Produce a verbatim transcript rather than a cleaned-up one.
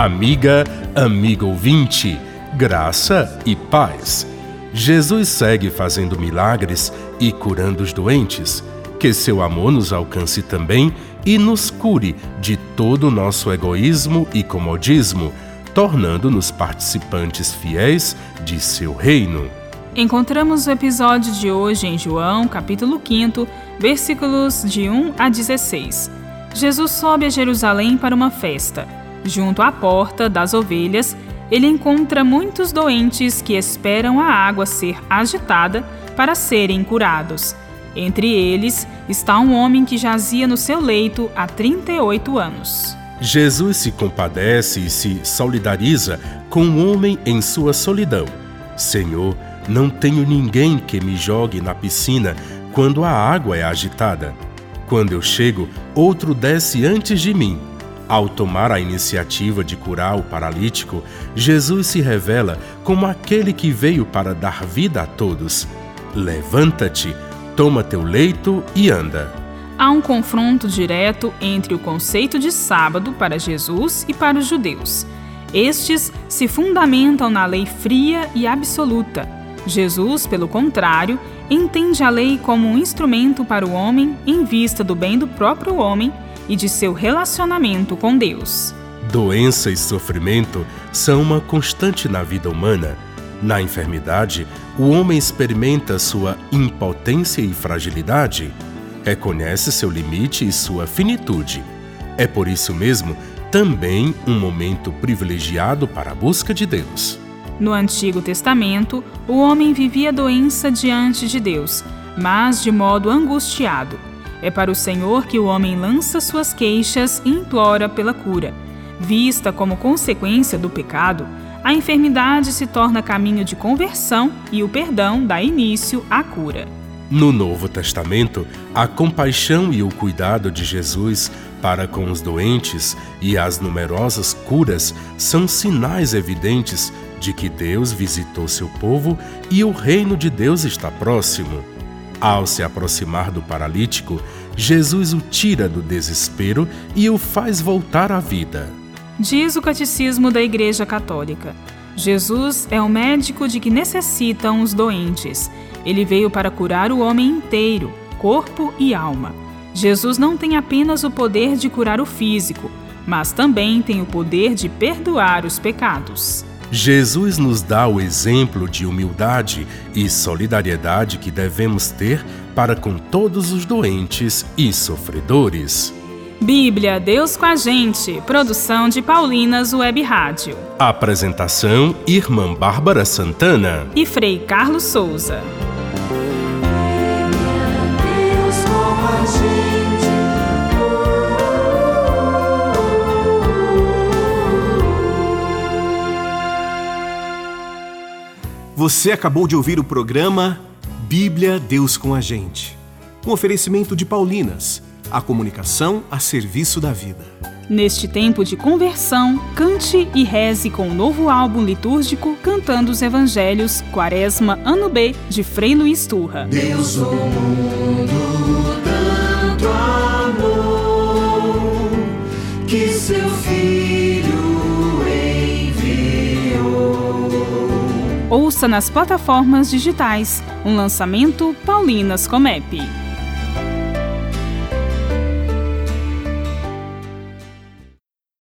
Amiga, amigo ouvinte, graça e paz. Jesus segue fazendo milagres e curando os doentes. Que seu amor nos alcance também e nos cure de todo o nosso egoísmo e comodismo, tornando-nos participantes fiéis de seu reino. Encontramos o episódio de hoje em João, capítulo quinto, versículos de um a dezesseis. Jesus sobe a Jerusalém para uma festa. Junto à porta das ovelhas, ele encontra muitos doentes que esperam a água ser agitada para serem curados. Entre eles está um homem que jazia no seu leito há trinta e oito anos. Jesus se compadece e se solidariza com o homem em sua solidão. Senhor, não tenho ninguém que me jogue na piscina quando a água é agitada. Quando eu chego, outro desce antes de mim. Ao tomar a iniciativa de curar o paralítico, Jesus se revela como aquele que veio para dar vida a todos. Levanta-te, toma teu leito e anda. Há um confronto direto entre o conceito de sábado para Jesus e para os judeus. Estes se fundamentam na lei fria e absoluta. Jesus, pelo contrário, entende a lei como um instrumento para o homem em vista do bem do próprio homem e de seu relacionamento com Deus. Doença e sofrimento são uma constante na vida humana. Na enfermidade, o homem experimenta sua impotência e fragilidade, reconhece seu limite e sua finitude. É por isso mesmo também um momento privilegiado para a busca de Deus. No Antigo Testamento, o homem vivia a doença diante de Deus, mas de modo angustiado. É para o Senhor que o homem lança suas queixas e implora pela cura. Vista como consequência do pecado, a enfermidade se torna caminho de conversão e o perdão dá início à cura. No Novo Testamento, a compaixão e o cuidado de Jesus para com os doentes e as numerosas curas são sinais evidentes de que Deus visitou seu povo e o reino de Deus está próximo. Ao se aproximar do paralítico, Jesus o tira do desespero e o faz voltar à vida. Diz o Catecismo da Igreja Católica: Jesus é o médico de que necessitam os doentes. Ele veio para curar o homem inteiro, corpo e alma. Jesus não tem apenas o poder de curar o físico, mas também tem o poder de perdoar os pecados. Jesus nos dá o exemplo de humildade e solidariedade que devemos ter para com todos os doentes e sofredores. Bíblia, Deus com a gente. Produção de Paulinas Web Rádio. Apresentação: Irmã Bárbara Santana e Frei Carlos Souza. Você acabou de ouvir o programa Bíblia, Deus com a gente. Um oferecimento de Paulinas, a comunicação a serviço da vida. Neste tempo de conversão, cante e reze com o novo álbum litúrgico Cantando os Evangelhos, Quaresma, Ano B, de Frei Luiz Turra. Deus o mundo tanto amou, que seu Filho Ouça nas plataformas digitais um lançamento Paulinas Comep.